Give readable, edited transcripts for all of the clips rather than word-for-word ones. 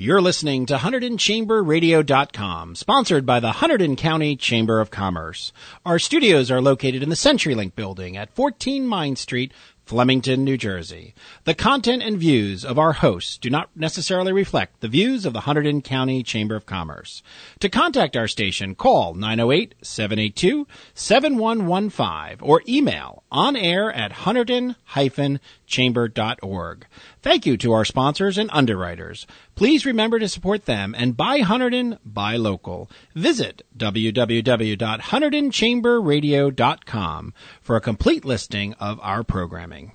You're listening to HunterdonChamberRadio.com, sponsored by the Hunterdon County Chamber of Commerce. Our studios are located in the CenturyLink building at 14 Mine Street, Flemington, New Jersey. The content and views of our hosts do not necessarily reflect the views of the Hunterdon County Chamber of Commerce. To contact our station, call 908-782-7115 or email onair@hunterdon-chamber.org. Thank you to our sponsors and underwriters. Please remember to support them and buy Hunterdon, buy local. Visit www.HunterdonChamberRadio.com for a complete listing of our programming.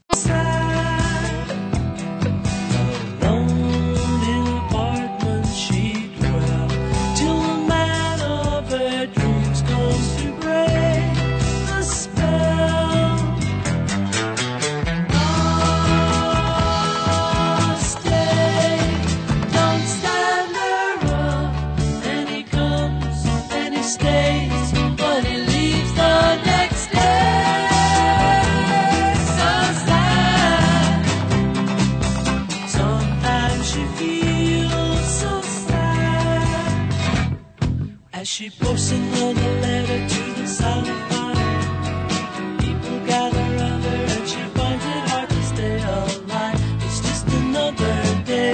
She posts another letter to the silent fire. People gather around her and she finds it hard to stay alive. It's just another day.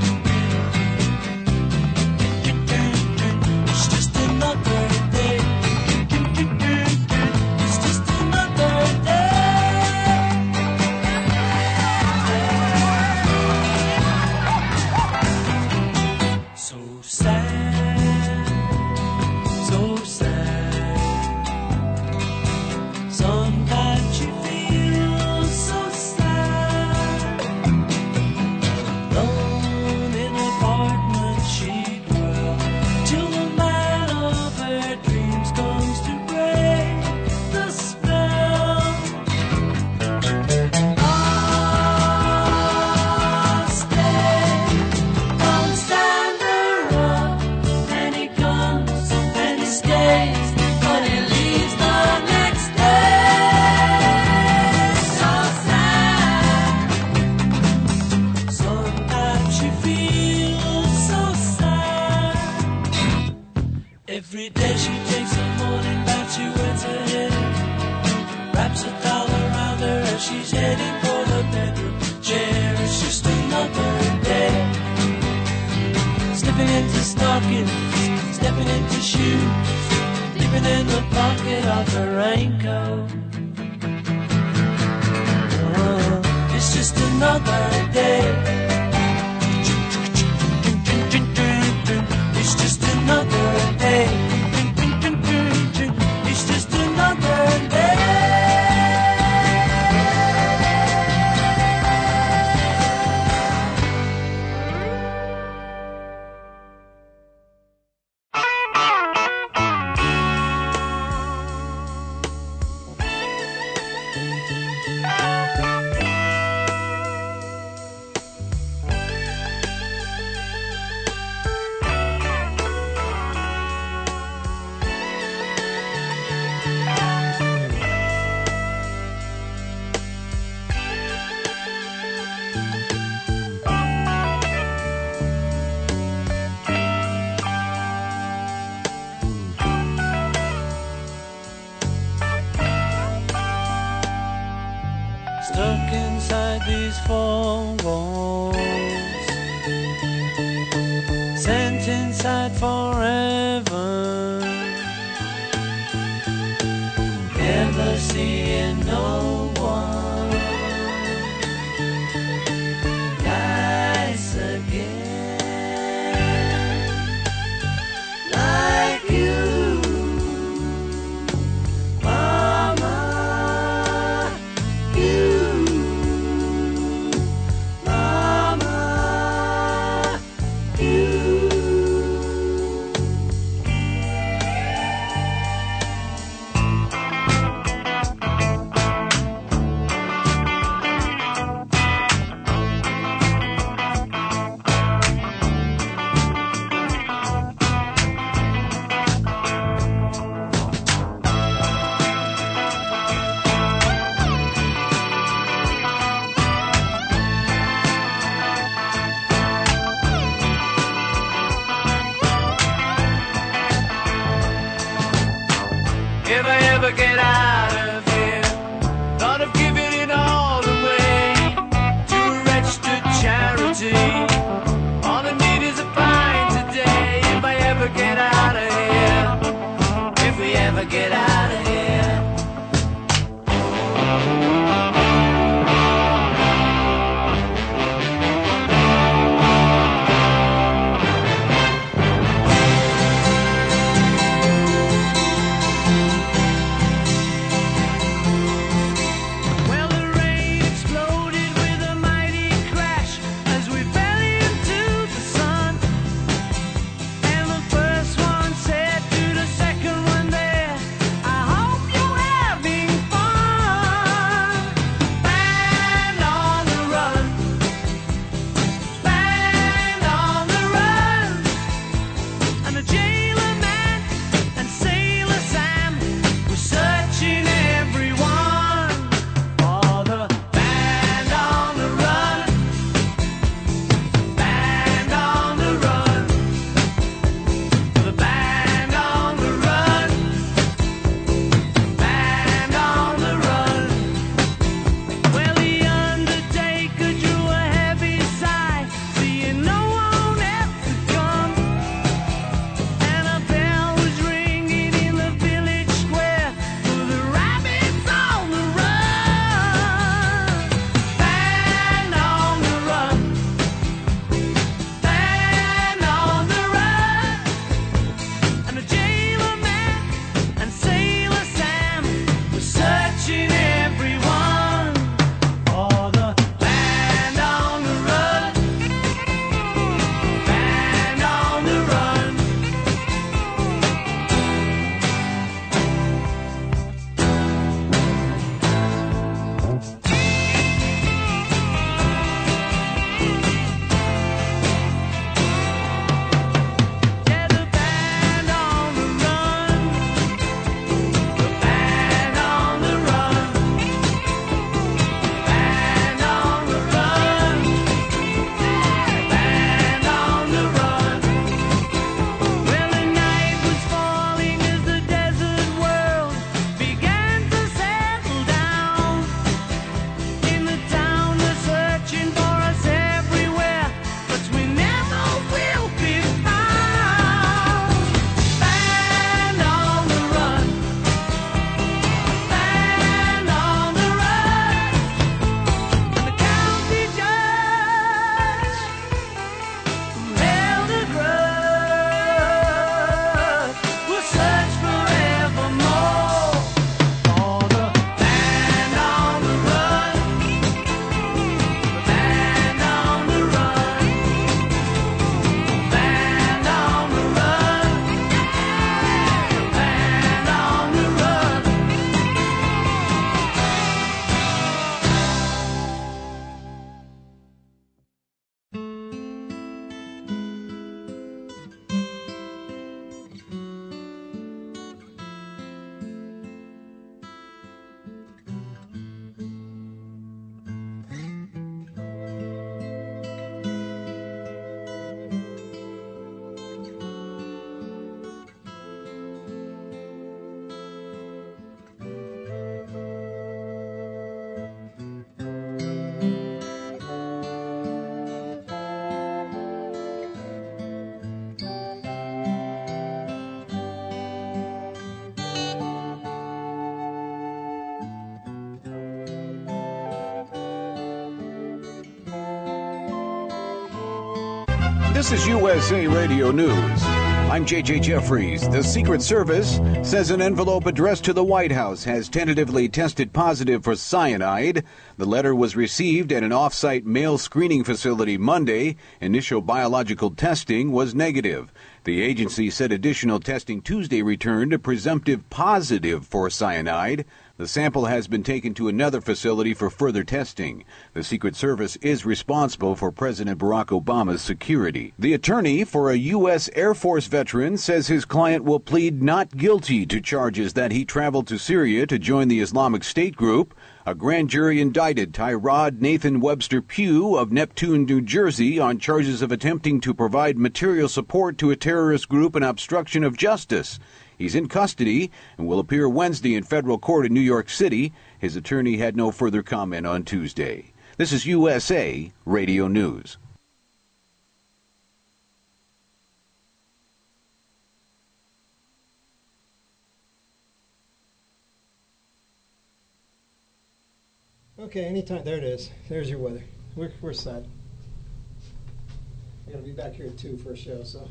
It's just another day. It's just another day. So sad. Every day she takes a morning bath, she wets her head, wraps a towel around her as she's heading for the bedroom chair. It's just another day. Slipping into stockings, stepping into shoes, dipping in the pocket of her raincoat. Oh, it's just another day. It's just another day. It's just another day. Stuck inside these four walls, sent inside forever, never seeing no one nice again like you. ever get out of here. Thought of giving it all away to a registered charity. All I need is a pint today if I ever get out of here. If we ever get out of here. This is USA Radio News. I'm J.J. Jeffries. The Secret Service says an envelope addressed to the White House has tentatively tested positive for cyanide. The letter was received at an off-site mail screening facility Monday. Initial biological testing was negative. The agency said additional testing Tuesday returned a presumptive positive for cyanide. The sample has been taken to another facility for further testing. The Secret Service is responsible for President Barack Obama's security. The attorney for a U.S. Air Force veteran says his client will plead not guilty to charges that he traveled to Syria to join the Islamic State group. A grand jury indicted Tyrod Nathan Webster Pugh of Neptune, New Jersey, on charges of attempting to provide material support to a terrorist group and obstruction of justice. He's in custody and will appear Wednesday in federal court in New York City. His attorney had no further comment on Tuesday. This is USA Radio News. Okay, anytime. There it is. There's your weather. We're set. I'm going to be back here at 2 for a show, so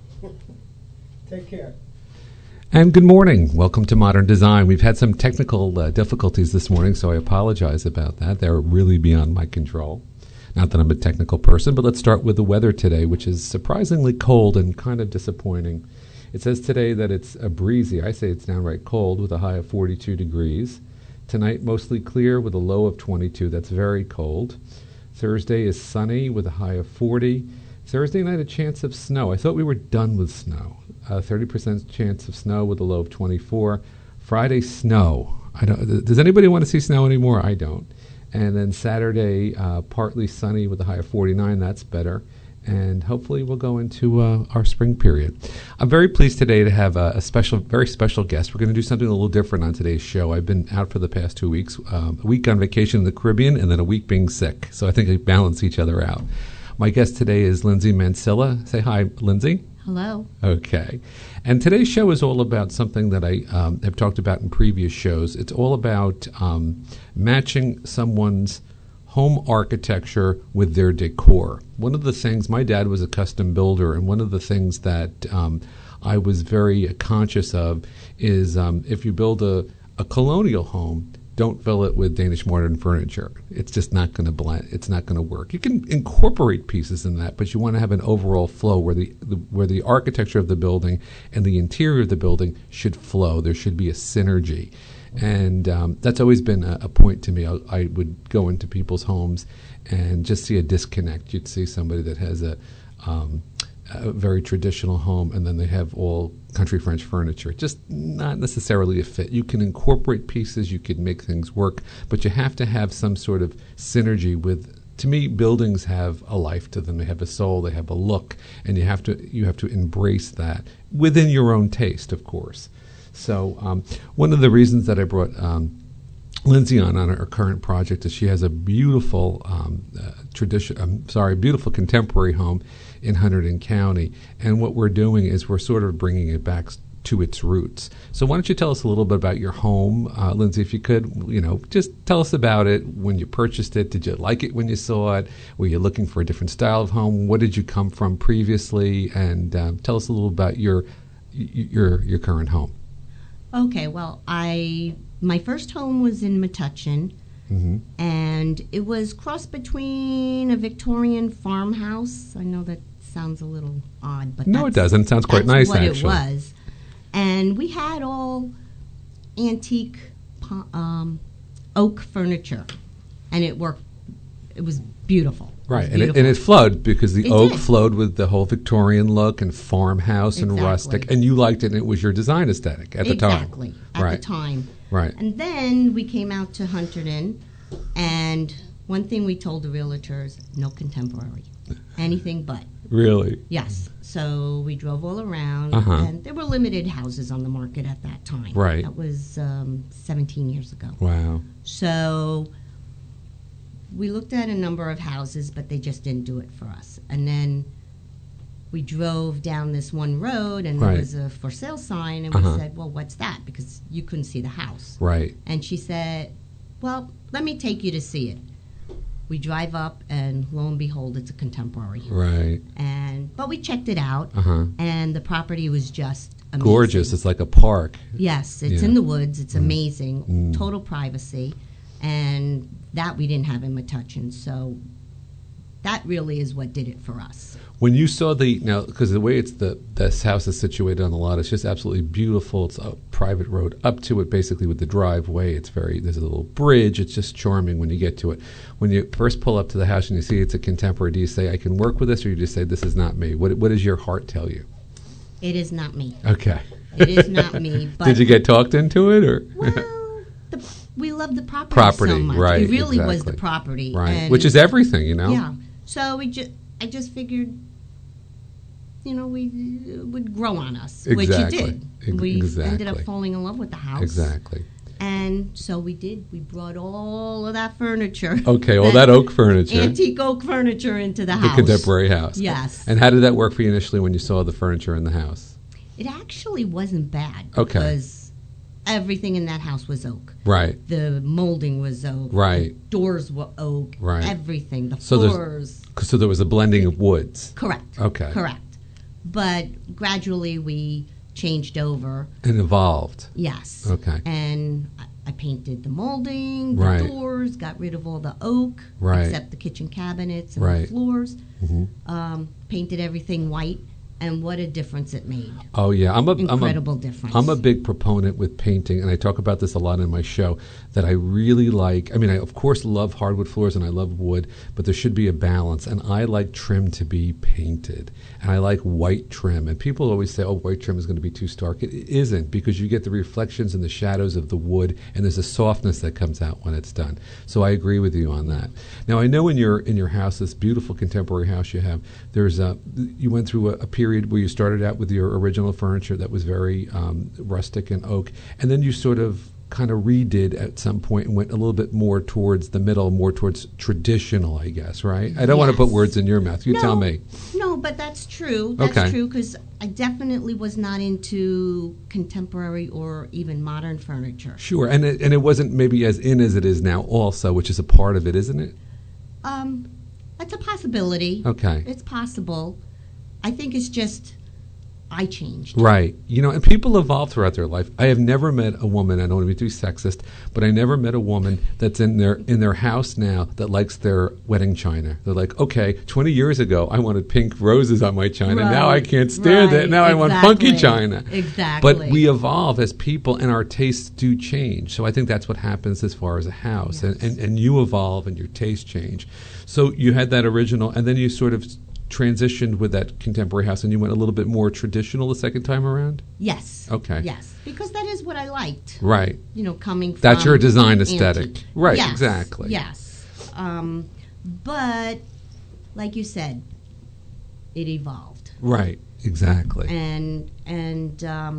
take care. And good morning. Welcome to Modern Design. We've had some technical difficulties this morning, so I apologize about that. They're really beyond my control. Not that I'm a technical person, but let's start with the weather today, which is surprisingly cold and kind of disappointing. It says today that it's breezy. I say it's downright cold with a high of 42 degrees. Tonight, mostly clear with a low of 22. That's very cold. Thursday is sunny with a high of 40. Thursday night, a chance of snow. I thought we were done with snow. 30% chance of snow with a low of 24. Friday, snow. Does anybody want to see snow anymore? I don't. And then Saturday, partly sunny with a high of 49. That's better. And hopefully we'll go into our spring period. I'm very pleased today to have a very special guest. We're going to do something a little different on today's show. I've been out for the past 2 weeks, a week on vacation in the Caribbean and then a week being sick. So I think they balance each other out. My guest today is Lindsay Mansilla. Say hi, Lindsay. Hello. Okay. And today's show is all about something that I have talked about in previous shows. It's all about matching someone's home architecture with their decor. One of the things, my dad was a custom builder, and one of the things that I was very conscious of is if you build a colonial home, don't fill it with Danish modern furniture. It's just not going to blend. It's not going to work. You can incorporate pieces in that, but you want to have an overall flow where the architecture of the building and the interior of the building should flow. There should be a synergy. And that's always been a point to me. I would go into people's homes and just see a disconnect. You'd see somebody that has a very traditional home, and then they have all country French furniture. Just not necessarily a fit. You can incorporate pieces, you can make things work, but you have to have some sort of synergy with. To me, buildings have a life to them. They have a soul. They have a look, and you have to embrace that within your own taste, of course. So one of the reasons that I brought Lindsay on her current project is she has a beautiful beautiful contemporary home in Hunterdon County, and what we're doing is we're sort of bringing it back to its roots. So why don't you tell us a little bit about your home, Lindsay, if you could, just tell us about it, when you purchased it. Did you like it when you saw it? Were you looking for a different style of home? What did you come from previously? And tell us a little about your current home. Okay, well, my first home was in Metuchen, and it was crossed between a Victorian farmhouse. I know that sounds a little odd, but no, it doesn't. It sounds quite nice, actually. That's what it was. And we had all antique oak furniture, and it worked. It was beautiful. Right, and it flowed because the oak flowed with the whole Victorian look and farmhouse and rustic, and you liked it, and it was your design aesthetic at the time. Exactly, at the time. Right. And then we came out to Hunterdon, and one thing we told the realtors, no contemporary, anything but. Really? Yes. So we drove all around, and there were limited houses on the market at that time. Right. That was 17 years ago. Wow. So we looked at a number of houses, but they just didn't do it for us. And then we drove down this one road, and there was a for sale sign, and we said, well, what's that? Because you couldn't see the house. Right. And she said, well, let me take you to see it. We drive up, and lo and behold, it's a contemporary. Right. But we checked it out, and the property was just amazing. Gorgeous. It's like a park. Yes, it's in the woods. It's amazing. Total privacy. And that we didn't have in Metuchen. So that really is what did it for us. When you saw because the way this house is situated on the lot, it's just absolutely beautiful. It's a private road up to it, basically with the driveway. There's a little bridge. It's just charming when you get to it. When you first pull up to the house and you see it's a contemporary, do you say, I can work with this, or you just say, this is not me? What does your heart tell you? It is not me. Okay. It is not me. But did you get talked into it, or? Well, we love the property so much. Right? It really was the property, right? Which is everything, Yeah. So I just figured we would grow on us, Exactly. which it did. We Exactly. ended up falling in love with the house. Exactly. And so we did. We brought all of that furniture. Okay, all that oak furniture. Antique oak furniture into the The house. contemporary house. Yes. And how did that work for you initially when you saw the furniture in the house? It actually wasn't bad. Okay. Because everything in that house was oak. Right. The molding was oak. Right. The doors were oak. Right. Everything. The So there's- floors. So there was a blending of woods. Correct. Okay. Correct. But gradually we changed over. And evolved. Yes. Okay. And I painted the molding, the Right. doors, got rid of all the oak, Right. except the kitchen cabinets and Right. the floors. Mm-hmm. Painted everything white, and what a difference it made. Oh yeah, Incredible difference. I'm a big proponent with painting, and I talk about this a lot in my show, that I really like. I mean, I of course love hardwood floors and I love wood, but there should be a balance, and I like trim to be painted, and I like white trim. And people always say, oh, white trim is going to be too stark. It isn't, because you get the reflections and the shadows of the wood, and there's a softness that comes out when it's done. So I agree with you on that. Now, I know in your house, this beautiful contemporary house you have, you went through a period where you started out with your original furniture that was very rustic and oak, and then you sort of kind of redid at some point and went a little bit more towards the middle, more towards traditional, I guess, right? I don't want to put words in your mouth. You tell me. No, but that's true. That's Okay. true, because I definitely was not into contemporary or even modern furniture. Sure, and it wasn't maybe as in as it is now also, which is a part of it, isn't it? That's a possibility. Okay. It's possible. I think it's just I changed. Right. And people evolve throughout their life. I have never met a woman, I don't want to be too sexist, but I never met a woman that's in their house now that likes their wedding china. They're like, okay, 20 years ago I wanted pink roses on my china. Right, Now I can't stand it. right, Now I want funky china. Exactly. But we evolve as people, and our tastes do change. So I think that's what happens as far as a house. Yes. And you evolve and your tastes change. So you had that original, and then you sort of transitioned with that contemporary house, and you went a little bit more traditional the second time around? Yes. Okay. Yes, because that is what I liked. Right. Coming from That's your design aesthetic. antique. Right, Yes, exactly. Yes. But, like you said, it evolved. Right, exactly. And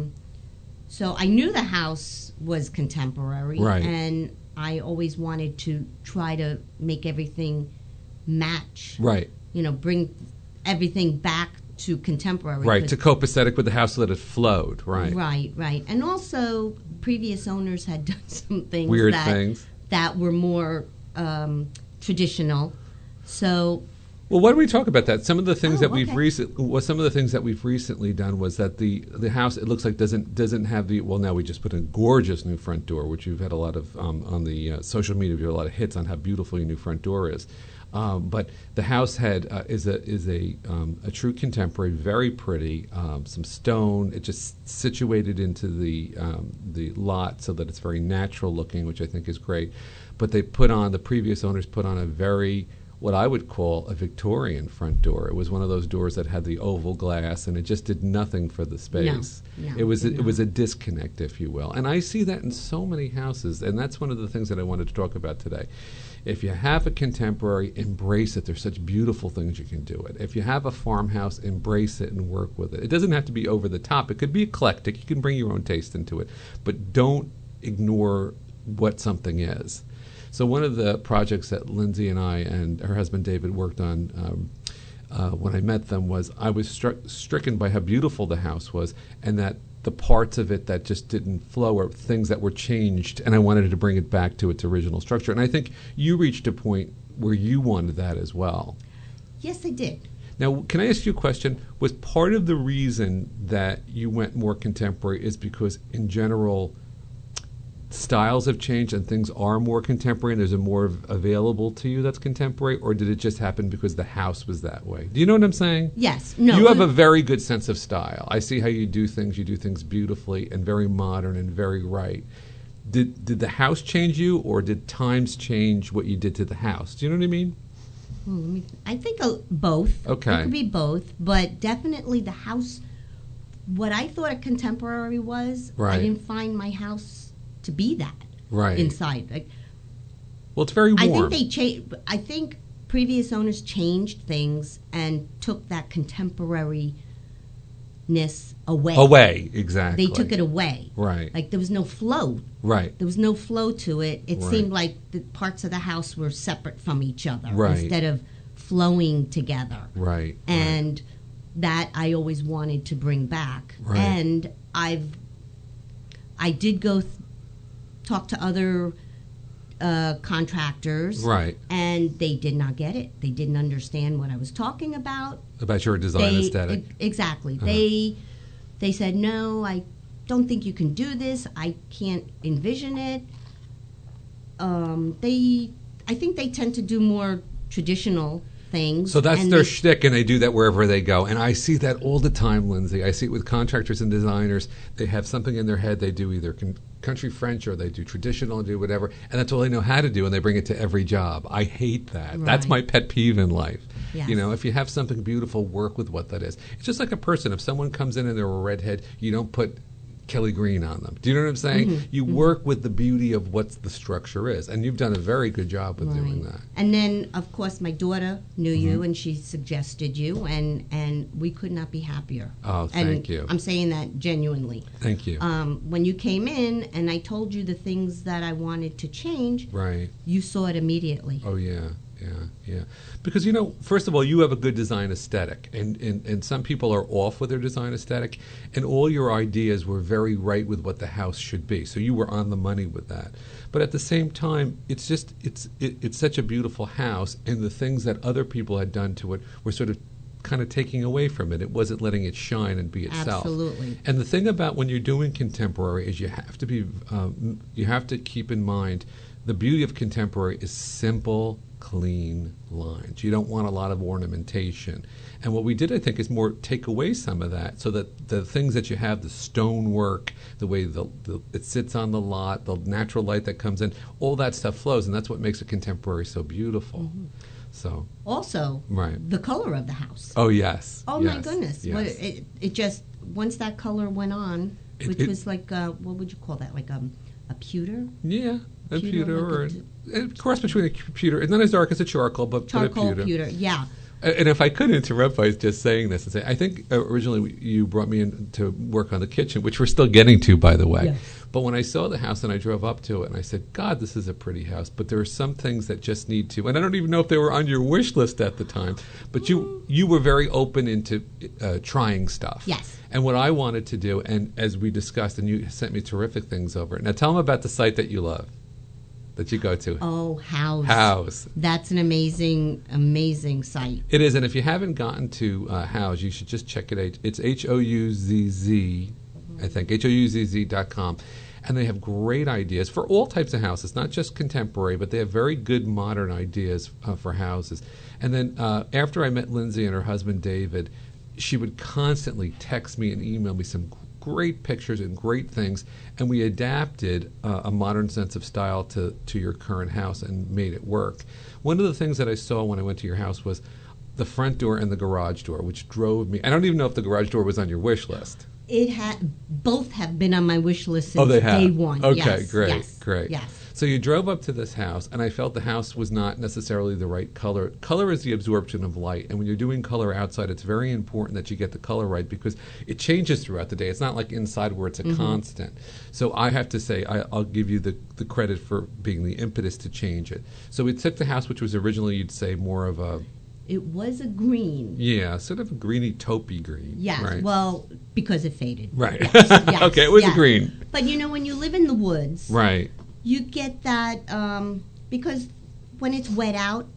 so I knew the house was contemporary. Right. And I always wanted to try to make everything match. Right. Bring everything back to contemporary. Right, to copacetic with the house so that it flowed. Right. Right. And also, previous owners had done some things Weird things that were more traditional. So, well, why don't we talk about that? Some of the things that we've okay. some of the things that we've recently done was that the house, it looks like doesn't have the, well, now we just put in a gorgeous new front door, which you've had a lot of on the social media. You've had a lot of hits on how beautiful your new front door is. But the house is a true contemporary, very pretty. Some stone. It just situated into the lot so that it's very natural looking, which I think is great. But the previous owners put on a very, what I would call a Victorian front door. It was one of those doors that had the oval glass, and it just did nothing for the space. No, it was a disconnect, if you will. And I see that in so many houses, and that's one of the things that I wanted to talk about today. If you have a contemporary, embrace it. There's such beautiful things you can do it. If you have a farmhouse, embrace it and work with it. It doesn't have to be over the top. It could be eclectic. You can bring your own taste into it. But don't ignore what something is. So one of the projects that Lindsay and I and her husband David worked on when I met them was I was stricken by how beautiful the house was, and that the parts of it that just didn't flow or things that were changed, and I wanted to bring it back to its original structure. And I think you reached a point where you wanted that as well. Yes, I did. Now, can I ask you a question? Was part of the reason that you went more contemporary is because, in general, styles have changed and things are more contemporary and there's a more available to you that's contemporary, or did it just happen because the house was that way? Do you know what I'm saying? Yes. No. You have a very good sense of style. I see how you do things. You do things beautifully and very modern and very right. Did the house change you, or did times change what you did to the house? Do you know what I mean? Well, I think both. Okay. It could be both, but definitely the house, what I thought a contemporary was, Right. I didn't find my house to be that Right. inside. Like, Well, it's very warm. I think previous owners changed things and took that contemporary Away, exactly. They took it away. Right. Like there was no flow. Right. There was no flow to it. It Right. seemed like the parts of the house were separate from each other Right. instead of flowing together. Right. And that I always wanted to bring back. Right. And I did go talk to other contractors. Right. And they did not get it. They didn't understand what I was talking about. About your design aesthetic. Exactly. Uh-huh. They said, no, I don't think you can do this. I can't envision it. I think they tend to do more traditional things. So that's and their shtick, and they do that wherever they go. And I see that all the time, Lindsay. I see it with contractors and designers. They have something in their head. They do either country French or they do traditional and do whatever, and that's all they know how to do, and they bring it to every job. I hate that. Right. That's my pet peeve in life. Yes. You know, if you have something beautiful, work with what that is. It's just like a person. If someone comes in and they're a redhead, you don't put Kelly Green on them. Do you know what I'm saying? Mm-hmm. You work with the beauty of what the structure is, and you've done a very good job with doing that. And then, of course, my daughter knew you, and she suggested you, and we could not be happier. Oh, thank you. I'm saying that genuinely. Thank you. When you came in and I told you the things that I wanted to change, Right. you saw it immediately. Oh, yeah. Because, you know, first of all, you have a good design aesthetic, and some people are off with their design aesthetic, and all your ideas were very right with what the house should be. So you were on the money with that. But at the same time, it's just it's such a beautiful house, and the things that other people had done to it were sort of kind of taking away from it. It wasn't letting it shine and be itself. Absolutely. And the thing about when you're doing contemporary is you have to keep in mind the beauty of contemporary is simple, clean lines. You don't want a lot of ornamentation. And what we did, I think, is more take away some of that so that the things that you have, the stonework, the way it sits on the lot, the natural light that comes in, all that stuff flows, and that's what makes a contemporary so beautiful. Mm-hmm. So also, right. The color of the house. Oh, yes. Oh, yes. my goodness. Yes. It just, once that color went on, which was like, what would you call that, like a pewter? Yeah. A pewter, like or a cross between a pewter. It's not as dark as a charcoal, but a pewter. Yeah. And if I could interrupt by just saying this and say, I think originally you brought me in to work on the kitchen, which we're still getting to, by the way. Yes. But when I saw the house and I drove up to it and I said, God, this is a pretty house, but there are some things that just need to, and I don't even know if they were on your wish list at the time, but you were very open into trying stuff. Yes. And what I wanted to do, and as we discussed, and you sent me terrific things over. Now tell them about the site that you love, that you go to. Oh, Houzz. Houzz. That's an amazing, amazing site. It is, and if you haven't gotten to Houzz, you should just check it out. It's HOUZZ, I think, HOUZZ.com. And they have great ideas for all types of houses, not just contemporary, but they have very good modern ideas for houses. And then after I met Lindsay and her husband David, she would constantly text me and email me some great pictures and great things, and we adapted a modern sense of style to your current house and made it work. One of the things that I saw when I went to your house was the front door and the garage door, which drove me. I don't even know if the garage door was on your wish list. Both have been on my wish list since they have. day one. Okay, yes, great, yes, great. Yes. So you drove up to this house, and I felt the house was not necessarily the right color. Color is the absorption of light, and when you're doing color outside, it's very important that you get the color right because it changes throughout the day. It's not like inside where it's a constant. So I have to say, I'll give you the credit for being the impetus to change it. So we took the house, which was originally, you'd say, more of a... It was a green. Yeah, sort of a greeny taupey green. Yes, right? Well, because it faded. Right. Yes, okay, it was a yes. green. But you know, when you live in the woods, right, you get that because when it's wet out,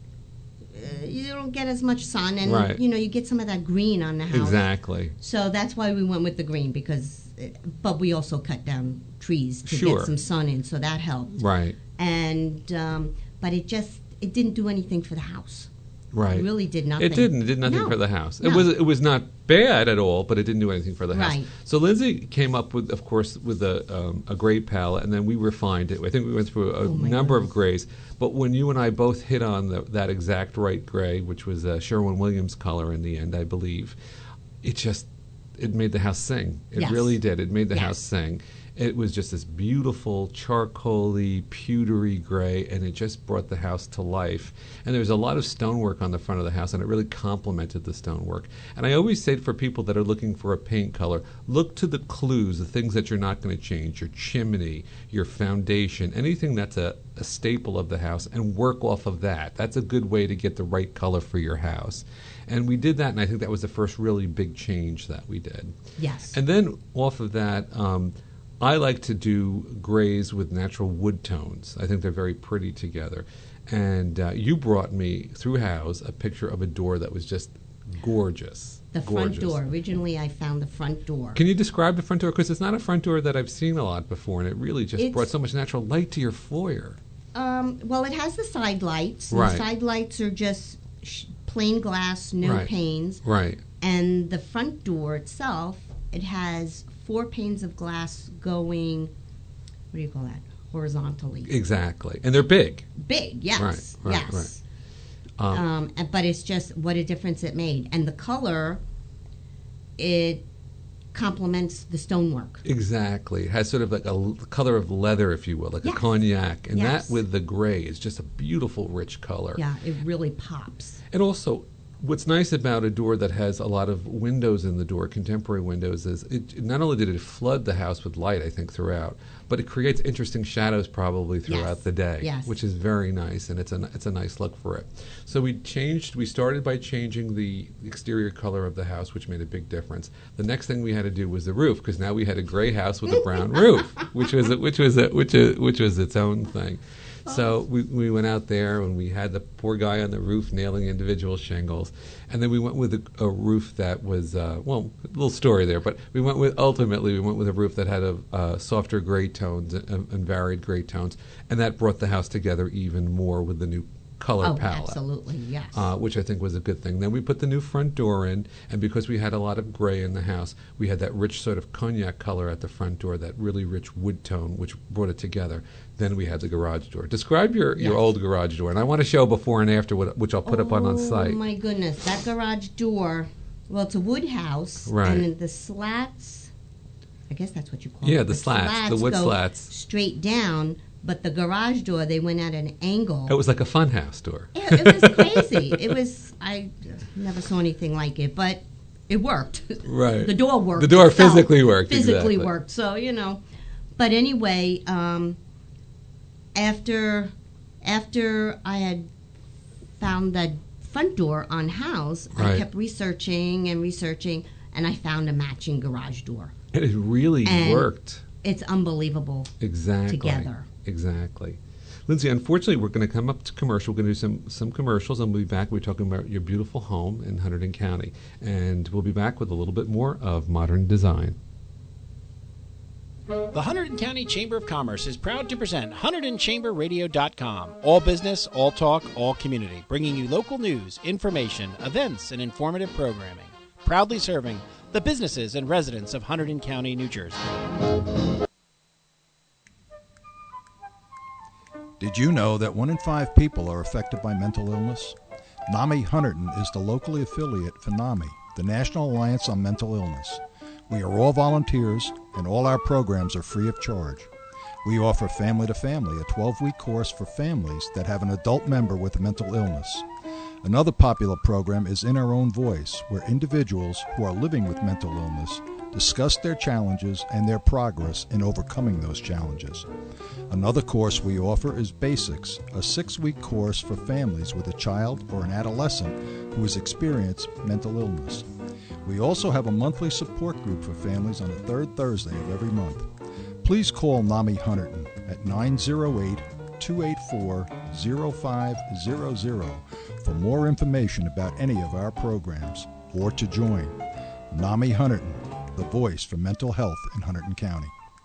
you don't get as much sun, and right. you know, you get some of that green on the house. Exactly. So that's why we went with the green but we also cut down trees to Sure. get some sun in, so that helped. Right. And but it didn't do anything for the house. Right. It really did nothing. It didn't. It did nothing No. for the house. No. It was not bad at all, but it didn't do anything for the house. Right. So Lindsay came up with, of course, with a gray palette, and then we refined it. I think we went through a number of grays. But when you and I both hit on that exact right gray, which was Sherwin-Williams color in the end, I believe, it made the house sing. It Yes. really did. It made the Yes. house sing. It was just this beautiful charcoaly, pewtery gray, and it just brought the house to life. And there was a lot of stonework on the front of the house, and it really complemented the stonework. And I always say for people that are looking for a paint color, look to the clues, the things that you're not going to change, your chimney, your foundation, anything that's a staple of the house, and work off of that. That's a good way to get the right color for your house. And we did that, and I think that was the first really big change that we did. Yes. And then off of that, I like to do grays with natural wood tones. I think they're very pretty together. And you brought me through House a picture of a door that was just gorgeous. The front door. Originally, I found the front door. Can you describe the front door? Because it's not a front door that I've seen a lot before, and it really just brought so much natural light to your foyer. Well, it has the side lights. Right. The side lights are just plain glass, no panes. Right. And the front door itself, it has 4 panes of glass going, what do you call that, horizontally. Exactly. And they're big. Big, yes. Right. Yes. But it's just what a difference it made. And the color, it complements the stonework. Exactly. It has sort of like a color of leather, if you will, like a cognac. And that with the gray is just a beautiful, rich color. Yeah, it really pops. And also, what's nice about a door that has a lot of windows in the door, contemporary windows, is it not only did it flood the house with light, I think, throughout, but it creates interesting shadows probably throughout the day, which is very nice, and it's a nice look for it. So we started by changing the exterior color of the house, which made a big difference. The next thing we had to do was the roof, because now we had a gray house with a brown roof, which was its own thing. So we went out there and we had the poor guy on the roof nailing individual shingles, and then we went with a roof that was a little story there, but ultimately we went with a roof that had a softer gray tones and varied gray tones, and that brought the house together even more with the new color palette. Absolutely, yes. Which I think was a good thing. Then we put the new front door in, and because we had a lot of gray in the house, we had that rich sort of cognac color at the front door, that really rich wood tone, which brought it together. Then we had the garage door. Describe your old garage door, and I want to show before and after, which I'll put up on site. Oh my goodness, that garage door, well, it's a wood house, and the slats, I guess that's what you call it. Yeah, the slats, the wood slats. Straight down. But the garage door, they went at an angle. It was like a funhouse door. It was crazy. I never saw anything like it, but it worked. Right. The door worked. The door physically worked. Physically worked. So, But anyway, after I had found that front door on House, I kept researching, and I found a matching garage door. And it really worked. It's unbelievable. Exactly. Together. Exactly. Lindsay, unfortunately, we're going to come up to commercial. We're going to do some commercials, and we'll be back. We're talking about your beautiful home in Hunterdon County. And we'll be back with a little bit more of modern design. The Hunterdon County Chamber of Commerce is proud to present HunterdonChamberRadio.com. All business, all talk, all community. Bringing you local news, information, events, and informative programming. Proudly serving the businesses and residents of Hunterdon County, New Jersey. Did you know that 1 in 5 people are affected by mental illness? NAMI Hunterdon is the locally affiliate for NAMI, the National Alliance on Mental Illness. We are all volunteers, and all our programs are free of charge. We offer Family to Family, a 12-week course for families that have an adult member with a mental illness. Another popular program is In Our Own Voice, where individuals who are living with mental illness discuss their challenges and their progress in overcoming those challenges. Another course we offer is Basics, a 6-week course for families with a child or an adolescent who has experienced mental illness. We also have a monthly support group for families on the 3rd Thursday of every month. Please call NAMI Hunterdon at 908-284-0500 for more information about any of our programs or to join. NAMI Hunterdon, the voice for mental health in Hunterdon County.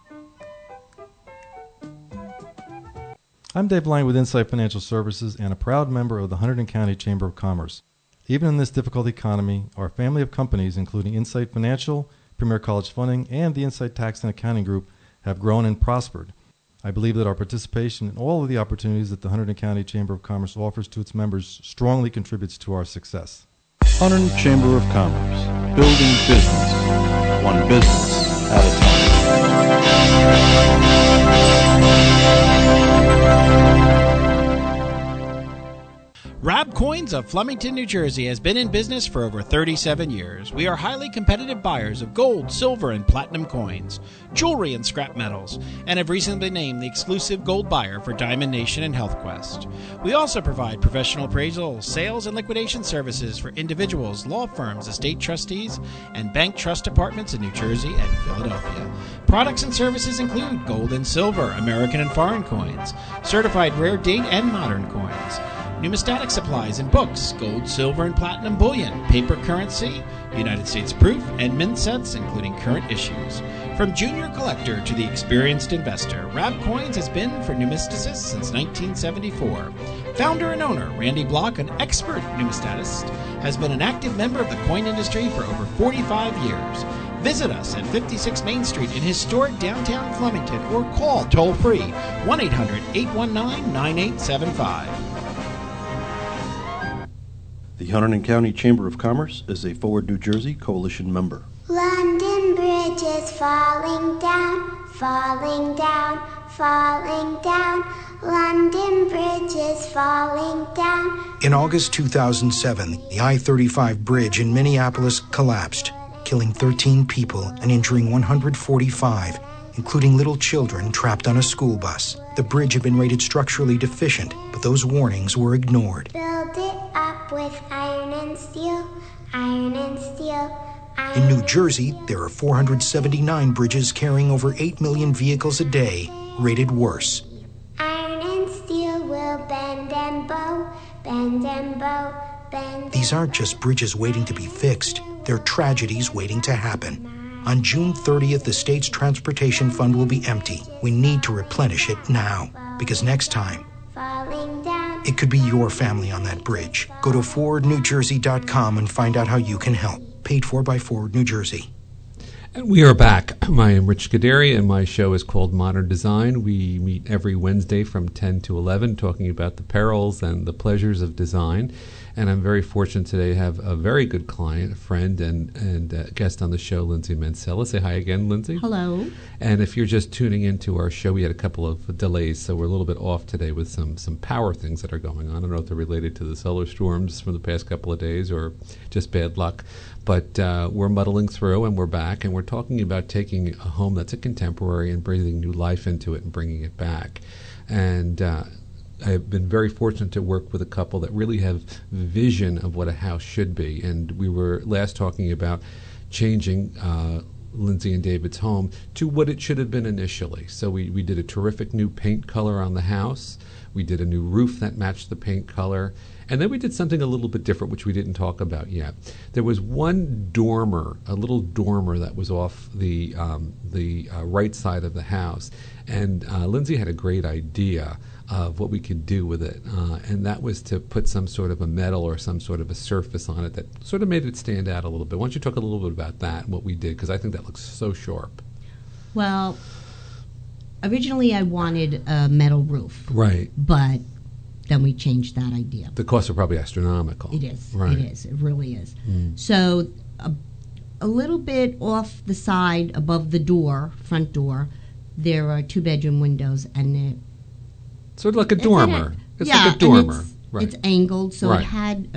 I'm Dave Lang with Insight Financial Services and a proud member of the Hunterdon County Chamber of Commerce. Even in this difficult economy, our family of companies, including Insight Financial, Premier College Funding, and the Insight Tax and Accounting Group, have grown and prospered. I believe that our participation in all of the opportunities that the Hunterdon County Chamber of Commerce offers to its members strongly contributes to our success. Hunterdon Chamber of Commerce, building business, one business at a time. of Flemington, New Jersey has been in business for over 37 years. We are highly competitive buyers of gold, silver, and platinum coins, jewelry, and scrap metals, and have recently been named the exclusive gold buyer for Diamond Nation and HealthQuest. We also provide professional appraisal, sales, and liquidation services for individuals, law firms, estate trustees, and bank trust departments in New Jersey and Philadelphia. Products and services include gold and silver, American and foreign coins, certified rare date and modern coins, numismatic supplies and books, gold, silver, and platinum bullion, paper currency, United States proof, and mint sets, including current issues. From junior collector to the experienced investor, Rab Coins has been for numisticists since 1974. Founder and owner Randy Block, an expert numismatist, has been an active member of the coin industry for over 45 years. Visit us at 56 Main Street in historic downtown Flemington or call toll-free 1-800-819-9875. The Hunterdon County Chamber of Commerce is a Forward New Jersey coalition member. London Bridge is falling down, falling down, falling down. London Bridge is falling down. In August 2007, the I-35 bridge in Minneapolis collapsed, killing 13 people and injuring 145, including little children trapped on a school bus. The bridge had been rated structurally deficient, but those warnings were ignored. Build it up with iron and steel, iron and steel. In New Jersey, there are 479 bridges carrying over 8 million vehicles a day, rated worse. Iron and steel will bend and bow, bend and bow, bend. These aren't just bridges waiting to be fixed. They're tragedies waiting to happen. On June 30th, the state's transportation fund will be empty. We need to replenish it now, because next time, it could be your family on that bridge. Go to forwardnewjersey.com and find out how you can help. Paid for by Forward New Jersey. And we are back. I am Rich Scuderi, and my show is called Modern Design. We meet every Wednesday from 10 to 11, talking about the perils and the pleasures of design. And I'm very fortunate today to have a very good client, friend, and guest on the show, Lindsay Mansella. Say hi again, Lindsay. Hello. And if you're just tuning into our show, we had a couple of delays, so we're a little bit off today with some power things that are going on. I don't know if they're related to the solar storms from the past couple of days or just bad luck. But we're muddling through, and we're back, and we're talking about taking a home that's a contemporary and breathing new life into it and bringing it back. And I've been very fortunate to work with a couple that really have vision of what a house should be. And we were last talking about changing Lindsay and David's home to what it should have been initially. So we did a terrific new paint color on the house. We did a new roof that matched the paint color. And then we did something a little bit different, which we didn't talk about yet. There was one dormer, a little dormer that was off the right side of the house. And Lindsay had a great idea of what we could do with it. And that was to put some sort of a metal or some sort of a surface on it that sort of made it stand out a little bit. Why don't you talk a little bit about that and what we did, because I think that looks so sharp. Well, originally I wanted a metal roof. Right. But then we changed that idea. The costs are probably astronomical. It is. Right. It is. It really is. So a little bit off the side above the door, front door, there are 2-bedroom windows, and they're sort of like a dormer. It's yeah, like a dormer. And it's angled, so right. it had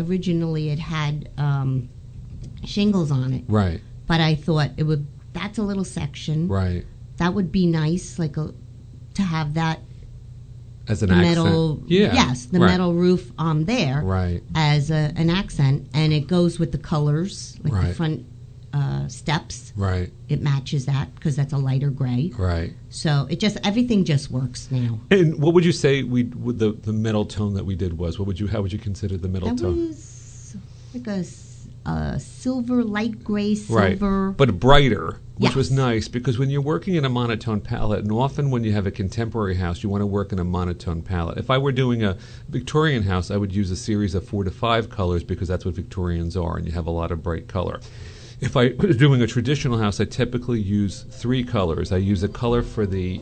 shingles on it. Right. But I thought that's a little section. Right. That would be nice, to have that as an metal, accent. Yeah. Yes, the right. metal roof on there. Right. As an accent, and it goes with the colors, like right. the front steps. Right. It matches that because that's a lighter gray. Right. So everything just works now. And what would you say with the metal tone that we did was? How would you consider the metal tone? That was like a silver, light gray silver. Right. But brighter, which yes. was nice because when you're working in a monotone palette, and often when you have a contemporary house, you want to work in a monotone palette. If I were doing a Victorian house, I would use a series of 4 to 5 colors because that's what Victorians are, and you have a lot of bright color. If I was doing a traditional house, I typically use 3 colors. I use a color for the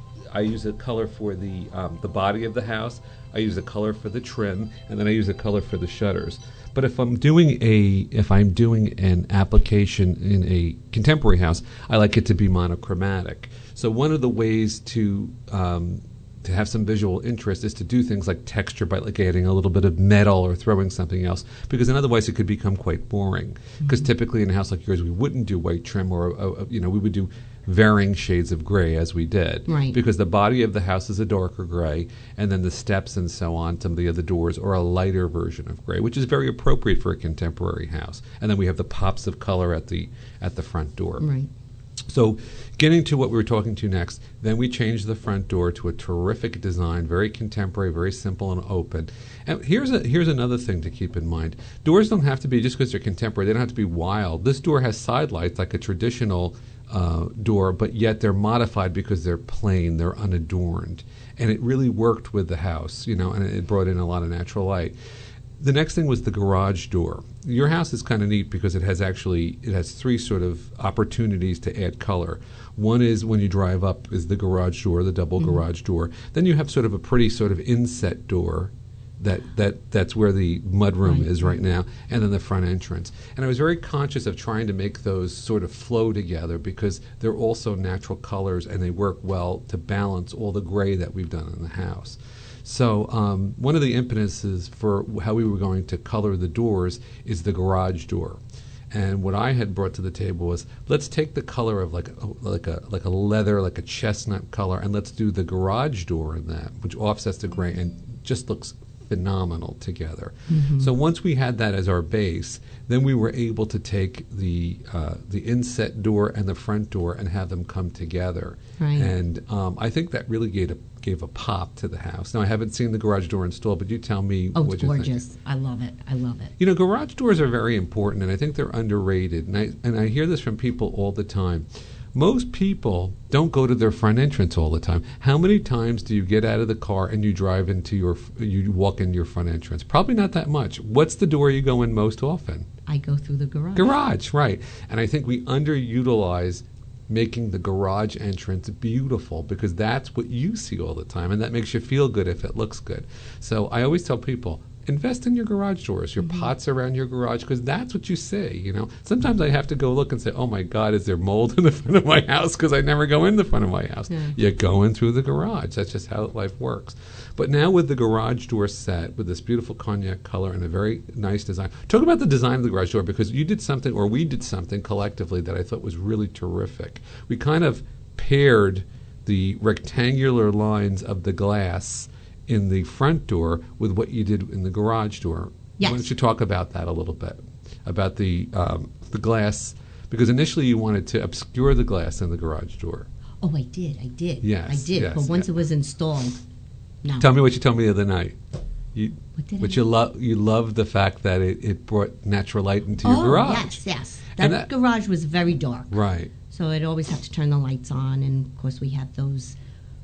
body of the house. I use a color for the trim, and then I use a color for the shutters. But if I'm doing an application in a contemporary house, I like it to be monochromatic. So one of the ways to to have some visual interest is to do things like texture by like adding a little bit of metal or throwing something else, because then otherwise it could become quite boring. Because typically in a house like yours we wouldn't do white trim, or we would do varying shades of gray as we did, Right. because the body of the house is a darker gray, and then the steps and so on, some of the other doors are a lighter version of gray, which is very appropriate for a contemporary house. And then we have the pops of color at the front door. Right. So getting to what we were talking to next, then we changed the front door to a terrific design, very contemporary, very simple and open. And here's another thing to keep in mind. Doors don't have to be, just because they're contemporary, they don't have to be wild. This door has side lights like a traditional door, but yet they're modified because they're plain, they're unadorned. And it really worked with the house, and it brought in a lot of natural light. The next thing was the garage door. Your house is kind of neat because it has three sort of opportunities to add color. One is when you drive up is the garage door, the double garage door. Then you have sort of a pretty sort of inset door that's where the mudroom is right now, and then the front entrance. And I was very conscious of trying to make those sort of flow together because they're also natural colors and they work well to balance all the gray that we've done in the house. So one of the impetuses for how we were going to color the doors is the garage door. And what I had brought to the table was, let's take the color of like a leather, like a chestnut color, and let's do the garage door in that, which offsets the gray and just looks phenomenal together. So once we had that as our base, then we were able to take the inset door and the front door and have them come together. Right. And I think that really gave a pop to the house. Now, I haven't seen the garage door installed, but you tell me what you think. Oh, it's gorgeous. I love it. I love it. Garage doors are very important, and I think they're underrated. And I hear this from people all the time. Most people don't go to their front entrance all the time. How many times do you get out of the car and you walk into your front entrance? Probably not that much. What's the door you go in most often? I go through the garage. Garage, right. And I think we underutilize making the garage entrance beautiful because that's what you see all the time, and that makes you feel good if it looks good. So I always tell people, invest in your garage doors, your pots around your garage, because that's what you see. Sometimes I have to go look and say, oh my God, is there mold in the front of my house? Because I never go in the front of my house. Yeah. You're going through the garage. That's just how life works. But now with the garage door set, with this beautiful cognac color and a very nice design. Talk about the design of the garage door, because you did something, or we did something collectively that I thought was really terrific. We kind of paired the rectangular lines of the glass in the front door with what you did in the garage door. Yes. Why don't you talk about that a little bit, about the glass, because initially you wanted to obscure the glass in the garage door. Oh, I did. Yes, I did. yes, but once it was installed, no. Tell me what you told me the other night. What You loved the fact that it brought natural light into your garage. Yes. That garage was very dark. Right. So I'd always have to turn the lights on, and of course we had those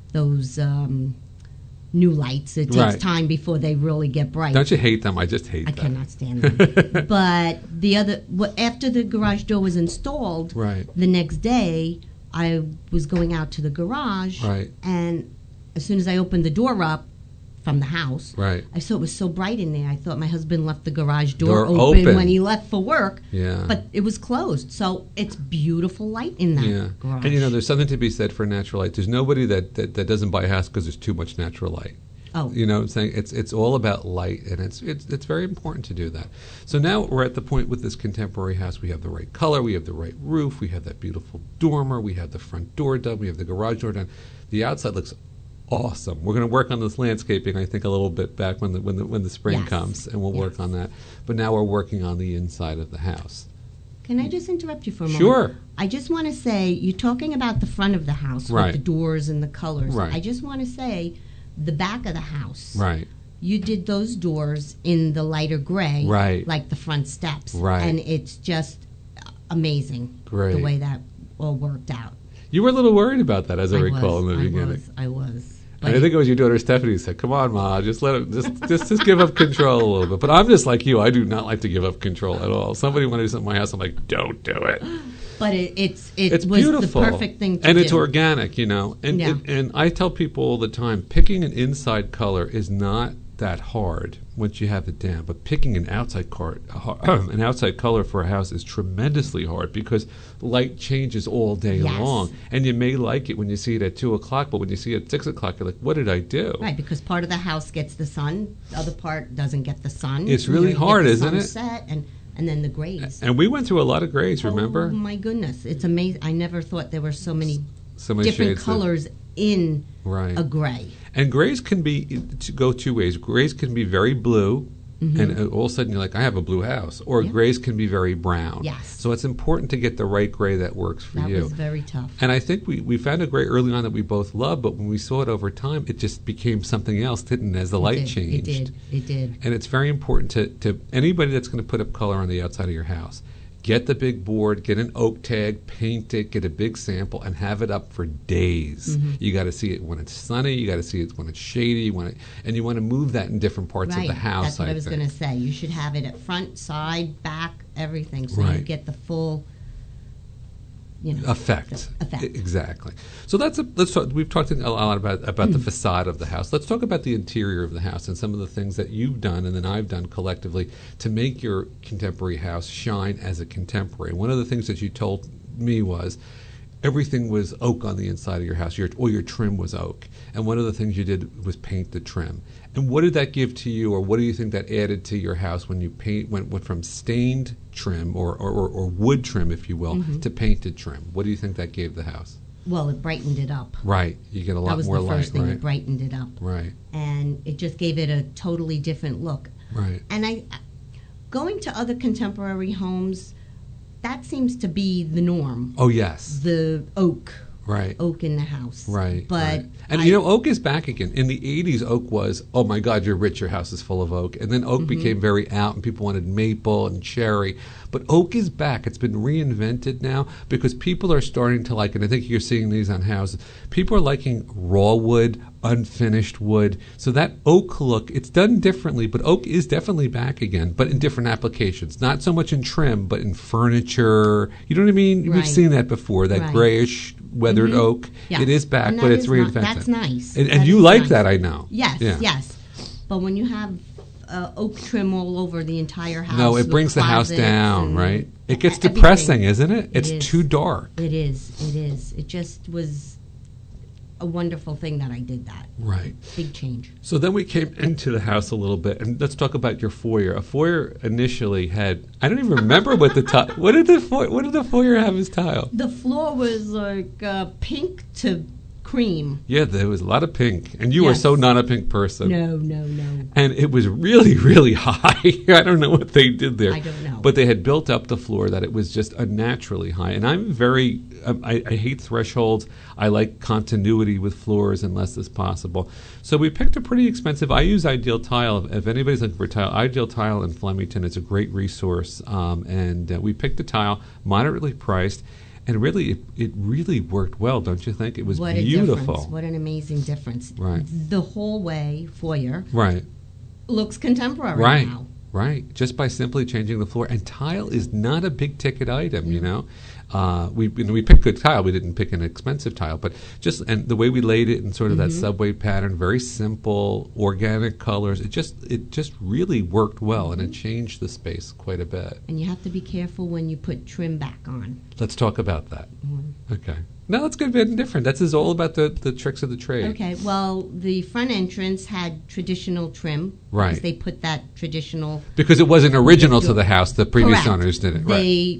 new lights. It takes time before they really get bright. Don't you hate them? I just hate them. I cannot stand them. But after the garage door was installed, the next day I was going out to the garage, and as soon as I opened the door up from the house, I saw it was so bright in there. I thought my husband left the garage door open when he left for work, but it was closed. So it's beautiful light in that garage. And there's something to be said for natural light. There's nobody that doesn't buy a house because there's too much natural light. Oh. You know what I'm saying? It's all about light, and it's very important to do that. So now we're at the point with this contemporary house. We have the right color, we have the right roof, we have that beautiful dormer, we have the front door done, we have the garage door done. The outside looks awesome. We're going to work on this landscaping, I think, a little bit back when the spring comes, and we'll work on that. But now we're working on the inside of the house. Can I just interrupt you for a moment? Sure. I just want to say, you're talking about the front of the house with the doors and the colors. Right. I just want to say, the back of the house. Right. You did those doors in the lighter gray. Right. Like the front steps. Right. And it's just amazing. Great. The way that all worked out. You were a little worried about that, as I recall, in the beginning. I was. And I think it was your daughter Stephanie who said, "Come on, Ma, just let him, just give up control a little bit." But I'm just like you; I do not like to give up control at all. Somebody wanted to do something in my house, I'm like, "Don't do it." But it was beautiful. The perfect thing to do, and it's organic, And I tell people all the time, picking an inside color is not that hard once you have it down. But picking an outside color for a house is tremendously hard because light changes all day long. And you may like it when you see it at 2 o'clock, but when you see it at 6 o'clock, you're like, what did I do? Right, because part of the house gets the sun, the other part doesn't get the sun. It's really hard, isn't it? Sunset and then the grays. And we went through a lot of grays, remember? Oh, my goodness. It's amazing. I never thought there were so many different shades colors in a gray. And grays can go two ways. Grays can be very blue, and all of a sudden you're like, I have a blue house. Or grays can be very brown. Yes. So it's important to get the right gray that works for you. That was very tough. And I think we found a gray early on that we both loved, but when we saw it over time, it just became something else, didn't it, as the light changed. It did. And it's very important to anybody that's going to put up color on the outside of your house. Get the big board, get an oak tag, paint it, get a big sample, and have it up for days. You got to see it when it's sunny. You got to see it when it's shady. And you want to move that in different parts of the house. That's what I was going to say. You should have it at front, side, back, everything, so you get the full effect. Exactly. So let's talk. We've talked a lot about the facade of the house. Let's talk about the interior of the house and some of the things that you've done and then I've done collectively to make your contemporary house shine as a contemporary. One of the things that you told me was everything was oak on the inside of your house. All your trim was oak. And one of the things you did was paint the trim. And what did that give to you, or what do you think that added to your house when you went from stained trim or wood trim, if you will, to painted trim? What do you think that gave the house? Well, it brightened it up. Right. You get a lot more light. That was the first thing. It brightened it up. Right. And it just gave it a totally different look. Right. And going to other contemporary homes, that seems to be the norm. Oh, yes. The oak. Right. Oak in the house. Right. But And oak is back again. In the 80s, oak was, oh my God, you're rich, your house is full of oak. And then oak became very out and people wanted maple and cherry. But oak is back. It's been reinvented now because people are starting to like, and I think you're seeing these on houses, people are liking raw wood, unfinished wood. So that oak look, it's done differently, but oak is definitely back again, but in different applications. Not so much in trim, but in furniture. You know what I mean? Right. We've seen that before, that grayish weathered oak. Yes. It is back, but it's reinvented. That's nice. And you like that, I know. Yes. But when you have oak trim all over the entire house. No, it brings the house down, right? It gets depressing, isn't it? It's too dark. It is. It just was a wonderful thing that I did that. Right. Big change. So then we came into the house a little bit, and let's talk about your foyer. A foyer initially had, I don't even remember what the tile, what did the foyer have as tile? The floor was like pink to cream. Yeah, there was a lot of pink, and you are so not a pink person. No. And it was really, really high. I don't know what they did there. I don't know. But they had built up the floor that it was just unnaturally high. And I'm very, I hate thresholds. I like continuity with floors unless it's possible. So we picked a pretty expensive, I use Ideal Tile. If anybody's looking for tile, Ideal Tile in Flemington is a great resource. And we picked a tile, moderately priced. And really, it really worked well, don't you think? It was beautiful. What an amazing difference. Right. The hallway foyer looks contemporary now. Right. Just by simply changing the floor. And tile is not a big ticket item, you know. We picked good tile. We didn't pick an expensive tile, but and the way we laid it in sort of that subway pattern, very simple, organic colors. It just really worked well, and it changed the space quite a bit. And you have to be careful when you put trim back on. Let's talk about that. Okay. Now let's get a bit different. This is all about the tricks of the trade. Okay. Well, the front entrance had traditional trim. Right. Because they put that traditional. Because it wasn't original to the house. The previous owners did it.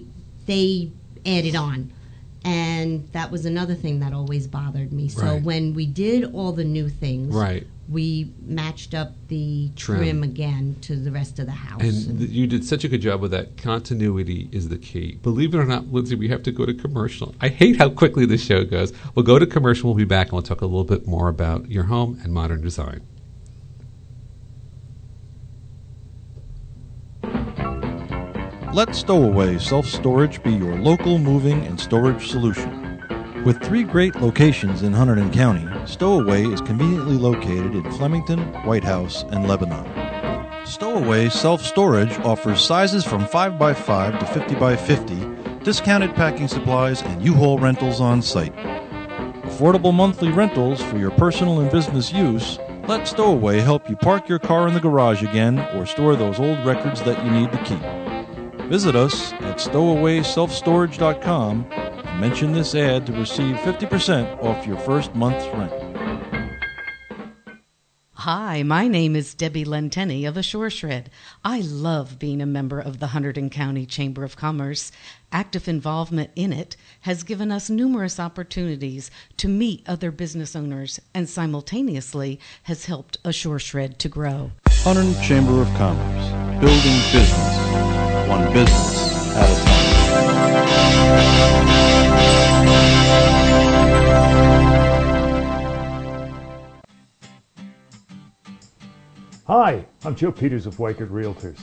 They added on, and that was another thing that always bothered me. So when we did all the new things, we matched up the trim again to the rest of the house. And you did such a good job with that. Continuity is the key. Believe it or not, Lindsay, we have to go to commercial. I hate how quickly this show goes. We'll go to commercial. We'll be back, and we'll talk a little bit more about your home and modern design. Let Stowaway Self-Storage be your local moving and storage solution. With 3 great locations in Hunterdon County, Stowaway is conveniently located in Flemington, White House, and Lebanon. Stowaway Self-Storage offers sizes from 5x5 to 50x50, discounted packing supplies, and U-Haul rentals on site. Affordable monthly rentals for your personal and business use, Let Stowaway help you park your car in the garage again or store those old records that you need to keep. Visit us at stowawayselfstorage.com and mention this ad to receive 50% off your first month's rent. Hi, my name is Debbie Lenteni of Assure Shred. I love being a member of the Hunterdon County Chamber of Commerce. Active involvement in it has given us numerous opportunities to meet other business owners and simultaneously has helped Assure Shred to grow. Hunterdon Chamber of Commerce, building business, one business at a Hi, I'm Joe Peters of Weichert Realtors.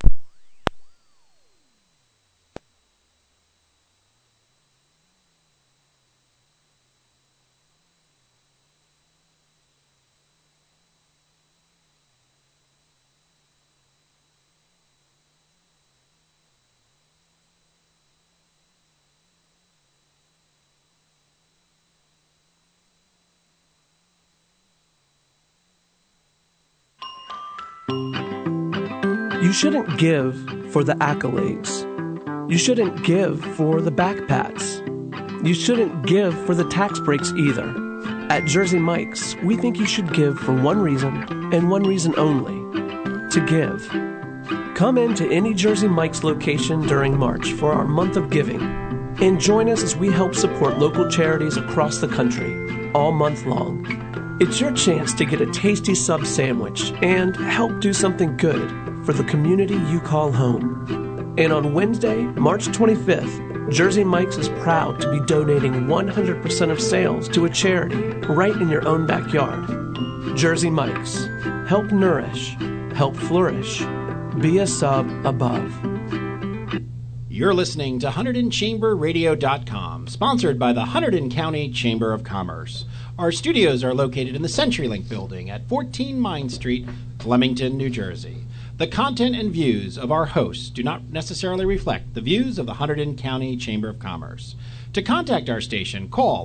You shouldn't give for the accolades. You shouldn't give for the backpats. You shouldn't give for the tax breaks either. At Jersey Mike's, we think you should give for one reason and one reason only: to give. Come into any Jersey Mike's location during March for our month of giving and join us as we help support local charities across the country all month long. It's your chance to get a tasty sub sandwich and help do something good for the community you call home. And on Wednesday, March 25th, Jersey Mike's is proud to be donating 100% of sales to a charity right in your own backyard. Jersey Mike's. Help nourish. Help flourish. Be a sub above. You're listening to HunterdonChamberRadio.com, sponsored by the Hunterdon County Chamber of Commerce. Our studios are located in the CenturyLink building at 14 Mine Street, Flemington, New Jersey. The content and views of our hosts do not necessarily reflect the views of the Hunterdon County Chamber of Commerce. To contact our station, call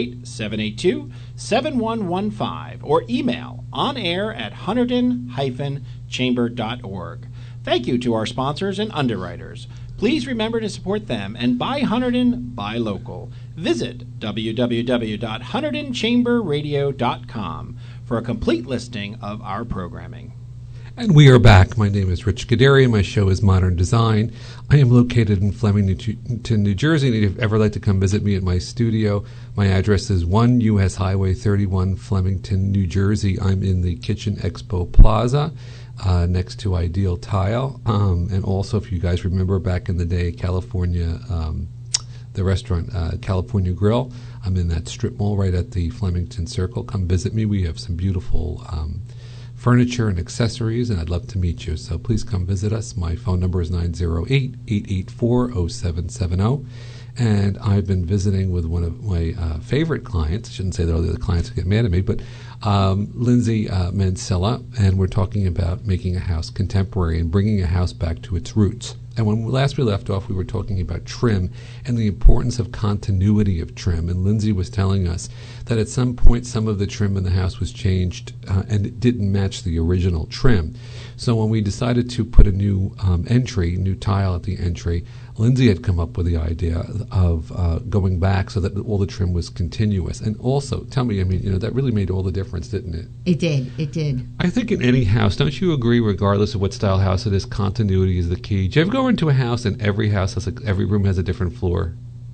908-782-7115 or email onair@hunterdon-chamber.org. Thank you to our sponsors and underwriters. Please remember to support them and buy Hunterdon, buy local. Visit www.HunterdonChamberRadio.com for a complete listing of our programming. And we are back. My name is Rich Gadari. My show is Modern Design. I am located in Flemington, New Jersey. And if you'd ever like to come visit me at my studio, my address is 1 U.S. Highway 31, Flemington, New Jersey. I'm in the Kitchen Expo Plaza next to Ideal Tile. And also, if you guys remember back in the day, California, the restaurant California Grill, I'm in that strip mall right at the Flemington Circle. Come visit me. We have some beautiful furniture and accessories, and I'd love to meet you. So please come visit us. My phone number is 908-884-0770. And I've been visiting with one of my favorite clients. I shouldn't say that all the other clients get mad at me, but Lindsay Mansella, and we're talking about making a house contemporary and bringing a house back to its roots. And when last we left off, we were talking about trim and the importance of continuity of trim. And Lindsay was telling us that at some point some of the trim in the house was changed and it didn't match the original trim. So when we decided to put a new new tile at the entry, Lindsay had come up with the idea of going back so that all the trim was continuous. And also, tell me, that really made all the difference, didn't it? It did. I think in any house, don't you agree, regardless of what style house it is, continuity is the key? Do you ever go into a house and every house has every room has a different floor?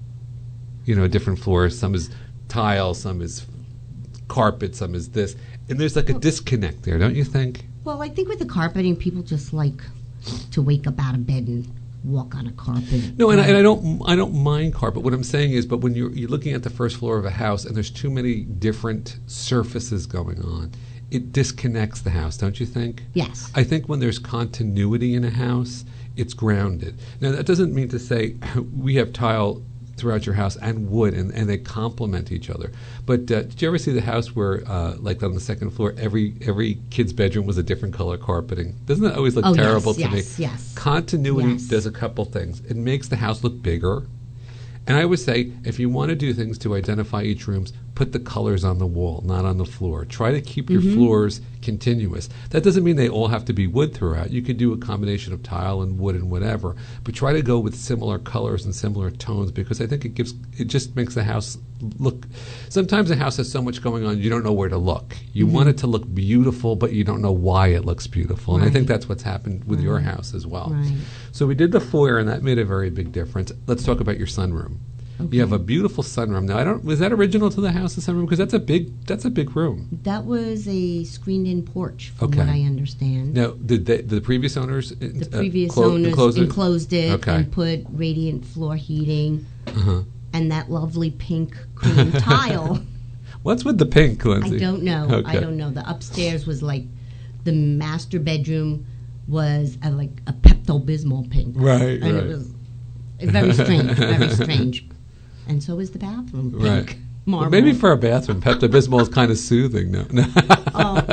A different floor. Some is tile, some is carpet, some is this. And there's like a disconnect there, don't you think? Well, I think with the carpeting, people just like to wake up out of bed and walk on a carpet. No, and I don't mind carpet. What I'm saying is, but when you're looking at the first floor of a house and there's too many different surfaces going on, it disconnects the house, don't you think? Yes. I think when there's continuity in a house, it's grounded. Now, that doesn't mean to say we have tile throughout your house and wood, and they complement each other. But did you ever see the house where, like on the second floor, every kid's bedroom was a different color carpeting? Doesn't that always look terrible to me? Yes. Continuity does a couple things. It makes the house look bigger. And I would say, if you want to do things to identify each room, put the colors on the wall, not on the floor. Try to keep your floors continuous. That doesn't mean they all have to be wood throughout. You could do a combination of tile and wood and whatever, but try to go with similar colors and similar tones, because I think it just makes the house look. Sometimes a house has so much going on, you don't know where to look. You want it to look beautiful, but you don't know why it looks beautiful. And I think that's what's happened with your house as well. Right. So we did the foyer, and that made a very big difference. Let's talk about your sunroom. Okay. You have a beautiful sunroom. Now, was that original to the house, the sunroom? Because that's a big room. That was a screened-in porch, from what I understand. Now, did the previous owners The previous owners enclosed it and put radiant floor heating and that lovely pink cream tile. What's with the pink, Lindsay? I don't know. Okay. I don't know. The upstairs was like the master bedroom was like a Pepto-Bismol pink. Right, and it was very strange, very strange. And so is the bathroom. Pink, right. marble. Well, maybe for a bathroom, Pepto-Bismol is kind of soothing. No. Oh,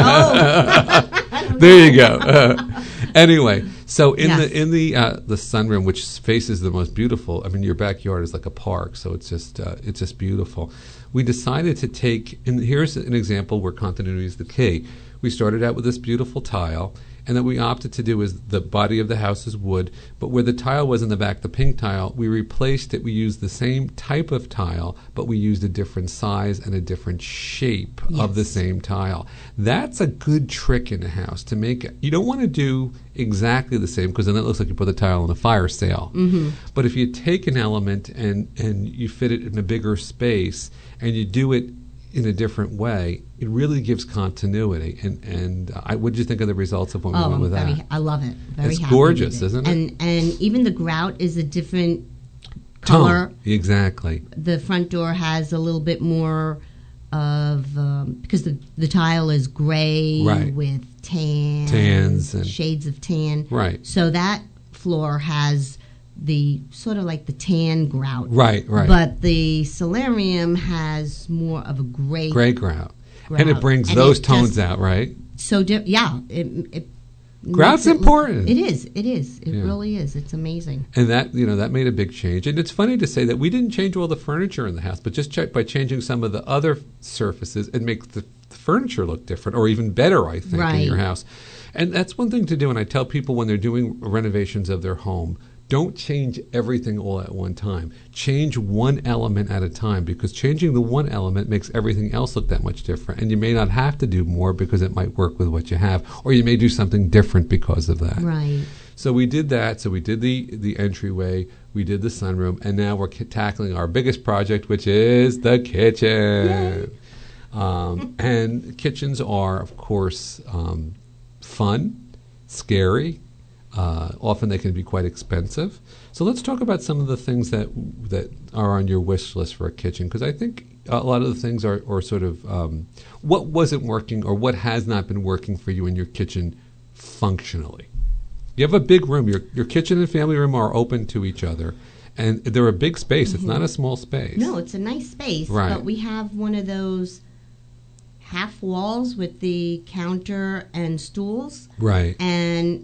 no. Oh. There you go. Anyway, so in the sunroom, which faces the most beautiful, I mean, your backyard is like a park, so it's just beautiful. We decided to take, and here's an example where continuity is the key. We started out with this beautiful tile, and that we opted to do is the body of the house is wood, but where the tile was in the back, the pink tile, we replaced it. We used the same type of tile, but we used a different size and a different shape of the same tile. That's a good trick in a house to make it. You don't want to do exactly the same, because then it looks like you put the tile on a fire sale. But if you take an element and you fit it in a bigger space and you do it in a different way, it really gives continuity. And what did you think of the results of when we went with that? I love it. Very it's happy gorgeous, with it. isn't it? And even the grout is a different color. Exactly. The front door has a little bit more of because the tile is gray with tans and shades of tan. Right. So that floor has the sort of like the tan grout. Right. But the solarium has more of a gray grout. And it brings those tones out, right? So, it grout's important. It is. It really is. It's amazing. And that made a big change. And it's funny to say that we didn't change all the furniture in the house, but just by changing some of the other surfaces, it makes the furniture look different, or even better, I think, in your house. And that's one thing to do. And I tell people when they're doing renovations of their home, don't change everything all at one time. Change one element at a time, because changing the one element makes everything else look that much different. And you may not have to do more because it might work with what you have, or you may do something different because of that. Right. So we did that. So we did the entryway, we did the sunroom, and now we're tackling our biggest project, which is the kitchen. And kitchens are, of course, fun, scary. Often they can be quite expensive. So let's talk about some of the things that are on your wish list for a kitchen, because I think a lot of the things are sort of what wasn't working or what has not been working for you in your kitchen functionally. You have a big room. Your kitchen and family room are open to each other, and they're a big space. It's not a small space. No, it's a nice space, but we have one of those half walls with the counter and stools. Right. And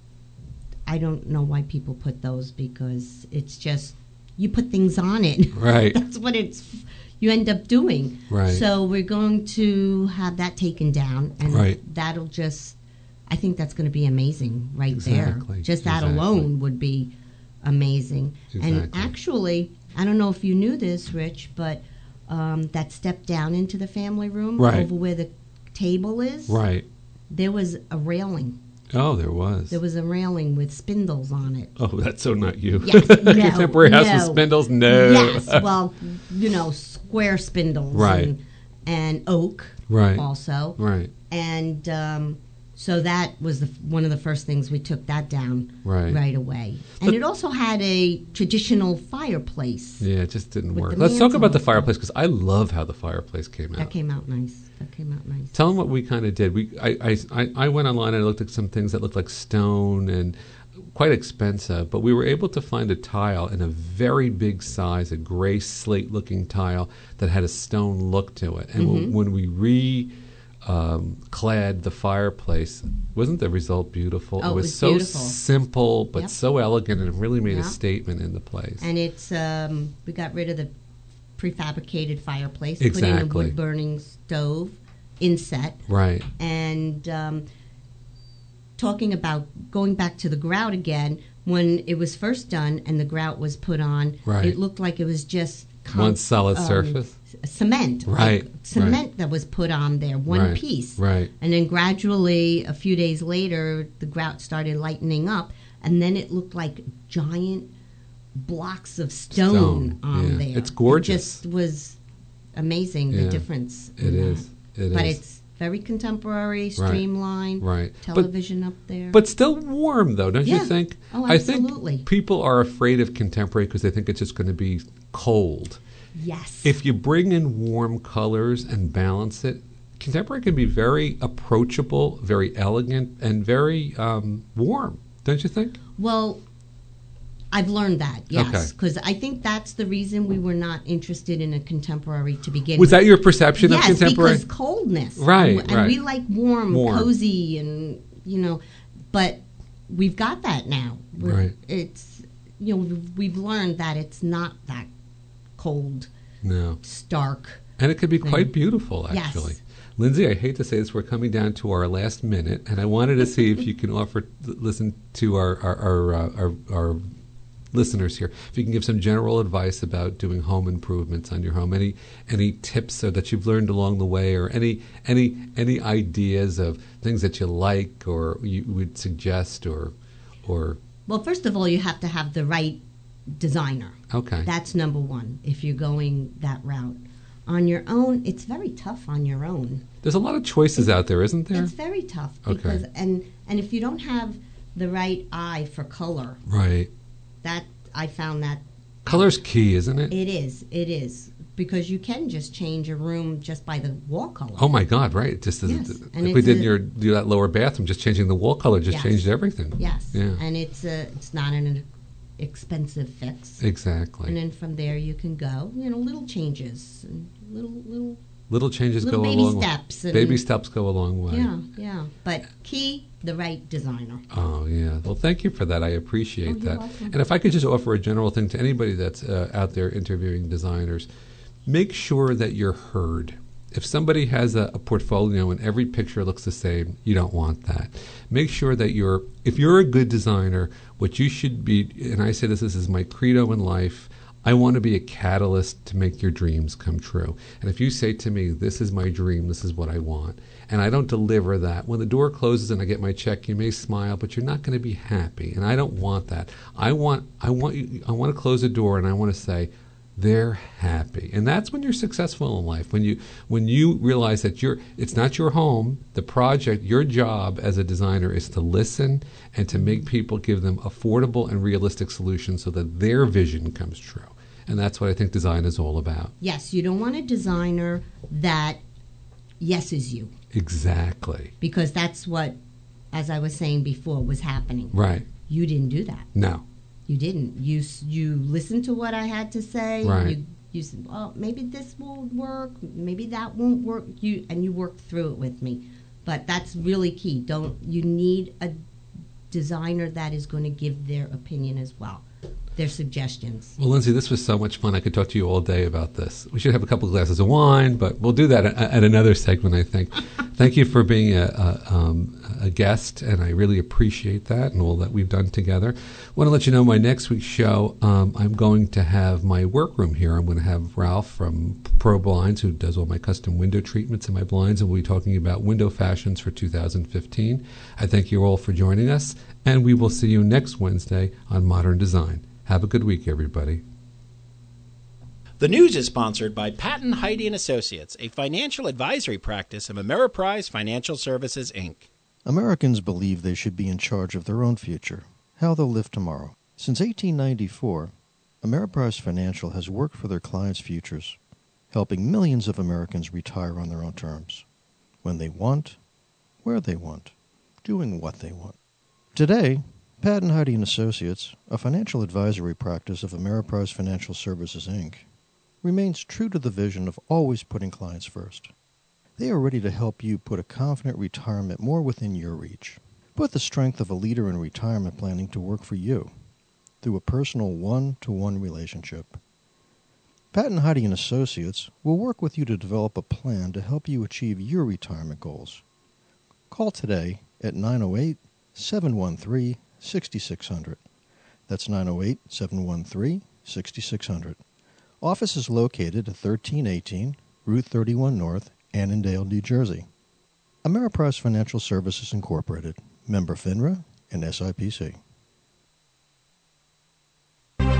I don't know why people put those, because it's just, you put things on it. Right. That's what you end up doing. Right. So we're going to have that taken down, and that'll just, I think that's going to be amazing there. Just that alone would be amazing. And actually, I don't know if you knew this, Rich, but that step down into the family room over where the table is, there was a railing. Oh, there was. There was a railing with spindles on it. Oh, that's so not you. Yes, no, Contemporary house with spindles? No. Yes, well, square spindles. Right. And oak. Right. Also. Right. And so that was one of the first things we took that down right away. And it also had a traditional fireplace. Yeah, it just didn't work. Let's talk about the fireplace, because I love how the fireplace came out. That came out nice. Tell them what we kind of did. I went online and I looked at some things that looked like stone and quite expensive, but we were able to find a tile in a very big size, a gray slate-looking tile that had a stone look to it. And when we clad the fireplace, wasn't the result beautiful? Oh, it was so beautiful. Simple but so elegant, and it really made a statement in the place. And it's we got rid of the prefabricated fireplace, Exactly. putting a wood-burning stove inset. Right. And talking about going back to the grout again, when it was first done and the grout was put on, right. it looked like it was just one solid surface. Cement. Right. Like cement right. that was put on there, one right. piece. Right. And then gradually, a few days later, the grout started lightening up, and then it looked like giant blocks of stone on there. It's gorgeous. It just was amazing, the difference. It is. But it's very contemporary, streamlined, right. television up there. But still warm, though, don't you think? Oh, absolutely. I think people are afraid of contemporary because they think it's just going to be cold. Yes. If you bring in warm colors and balance it, contemporary can be very approachable, very elegant, and very warm, don't you think? Well, I've learned that, yes, because I think that's the reason we were not interested in a contemporary to begin with. Was that your perception of contemporary? Yes, because coldness. Right, and we like warm, cozy, and, but we've got that now. Right. It's, we've learned that it's not that cold, stark. And it could be quite beautiful, actually. Yes. Lindsay, I hate to say this, we're coming down to our last minute, and I wanted to see if you can listen to our listeners here, if you can give some general advice about doing home improvements on your home, any tips that you've learned along the way, or any ideas of things that you like or you would suggest, or Well, first of all, you have to have the right designer. Okay. That's number one if you're going that route. On your own, it's very tough on your own. There's a lot of choices out there, isn't there? It's very tough because and if you don't have the right eye for color, right. That I found that color's key, isn't it? It is because you can just change a room just by the wall color. Oh my God! Right, just like we did in that lower bathroom, just changing the wall color just changed everything. Yes, yeah. And it's not an expensive fix. Exactly. And then from there you can go, little changes, and little changes little go baby a long steps. way. Baby steps go a long way. Yeah. But key, the right designer. Oh, yeah. Well, thank you for that. I appreciate that. Welcome. And if I could just offer a general thing to anybody that's out there interviewing designers, make sure that you're heard. If somebody has a portfolio and every picture looks the same, you don't want that. Make sure that if you're a good designer, what you should be, and I say this is my credo in life, I want to be a catalyst to make your dreams come true. And if you say to me, this is my dream, this is what I want, and I don't deliver that, when the door closes and I get my check, you may smile, but you're not going to be happy. And I don't want that. I want to close the door and I want to say, they're happy. And that's when you're successful in life. When you realize that it's not your home, the project, your job as a designer is to listen and to make people, give them affordable and realistic solutions so that their vision comes true. And that's what I think design is all about. Yes, you don't want a designer that yeses you. Exactly. Because that's what, as I was saying before, was happening. Right. You didn't do that. No. You didn't. You listened to what I had to say. Right. You said, well, maybe this won't work. Maybe that won't work. You worked through it with me. But that's really key. You need a designer that is going to give their opinion as well, their suggestions. Well, Lindsay, this was so much fun. I could talk to you all day about this. We should have a couple of glasses of wine, but we'll do that at another segment, I think. Thank you for being a guest, and I really appreciate that and all that we've done together. I want to let you know my next week's show, I'm going to have my workroom here. I'm going to have Ralph from Pro Blinds, who does all my custom window treatments in my blinds, and we'll be talking about window fashions for 2015. I thank you all for joining us, and we will see you next Wednesday on Modern Design. Have a good week, everybody. The news is sponsored by Patton Heide & Associates, a financial advisory practice of Ameriprise Financial Services, Inc. Americans believe they should be in charge of their own future, how they'll live tomorrow. Since 1894, Ameriprise Financial has worked for their clients' futures, helping millions of Americans retire on their own terms, when they want, where they want, doing what they want. Today, Patton Heide & Associates, a financial advisory practice of Ameriprise Financial Services, Inc., remains true to the vision of always putting clients first. They are ready to help you put a confident retirement more within your reach. Put the strength of a leader in retirement planning to work for you through a personal one-to-one relationship. Pat and Heidi and Associates will work with you to develop a plan to help you achieve your retirement goals. Call today at 908-713-6600. That's 908-713-6600. Office is located at 1318 Route 31 North, Annandale, New Jersey. Ameriprise Financial Services Incorporated, member FINRA and SIPC.